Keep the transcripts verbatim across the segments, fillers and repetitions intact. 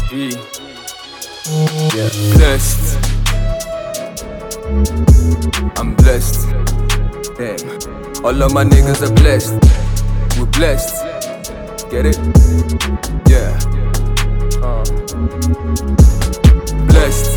G. Yeah, blessed. I'm blessed. Damn. All of my niggas are blessed. We're blessed. Get it? Yeah. Uh. Blessed.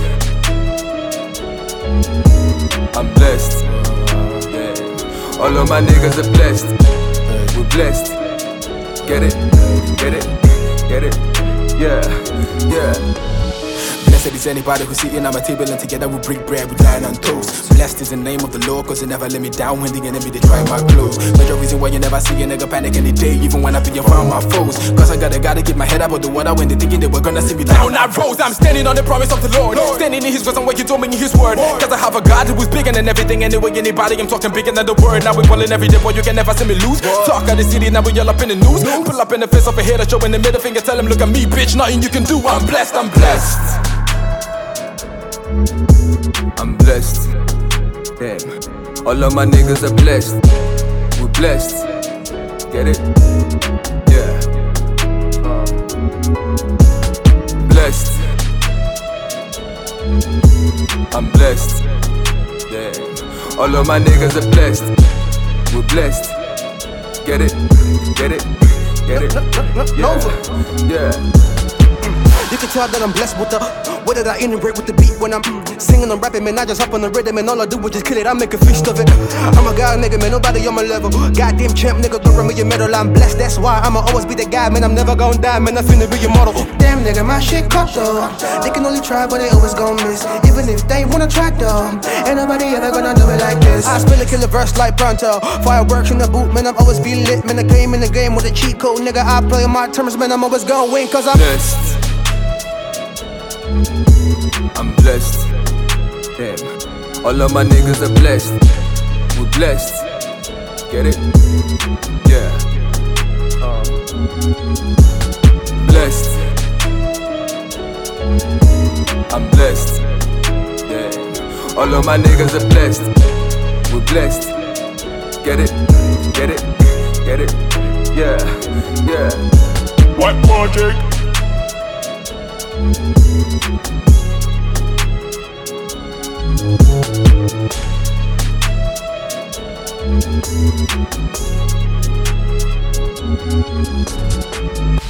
I'm blessed. Yeah. All of my niggas are blessed. We're blessed. Get it? Get it? Get it? Yeah. Yeah. Blessed is anybody who's sitting at my table and together we break bread, we dine on toast. Blessed is the name of the Lord, cause he never let me down when the enemy they try my clothes. Major reason why you never see a nigga panic any day, even when I be around my foes. Cause I gotta gotta keep my head up out the water when they thinking they were gonna see me down that road. I'm standing on the promise of the Lord, Lord. Standing in his words and what he told me in his word, Lord. Cause I have a God who is bigger than everything. Anyway, anybody, I'm talking bigger than the word. Now we ballin' every day, boy, you can never see me lose. Lord. Talk of the city, now we all up in the news. Lord. Pull up in the face of a hater, showing the middle finger, tell him look at me, bitch, nothing you can do. I'm blessed, I'm blessed. I'm blessed. Damn. All of my niggas are blessed. We're blessed. Get it? Yeah. Uh. Blessed. I'm blessed. Damn. All of my niggas are blessed. We're blessed. Get it? Get it? Get it? Yeah. Yeah. You can tell that I'm blessed with the way that I integrate with the beat when I'm singing and rapping, man. I just hop on the rhythm and all I do is just kill it. I make a feast of it. I'm a god nigga, man. Nobody on my level. Goddamn champ nigga, go run me your medal. I'm blessed, that's why I'ma always be the guy, man. I'm never gonna die, man. I'm finna be your model. Damn nigga, my shit cut though. They can only try, but they always gon' miss. Even if they wanna try though, ain't nobody ever gonna do it like this. I spill a killer verse like pronto. Fireworks in the boot, man. I'm always be lit, man. I came in the game with a cheat code, nigga. I play on my terms, man. I'm always gonna win, cause I'm blessed. I'm blessed. Damn. All of my niggas are blessed. We're blessed. Get it? Yeah. Uh. Blessed. I'm blessed. Damn. All of my niggas are blessed. We're blessed. Get it? Get it? Get it? Yeah. Yeah. What project? Thank you.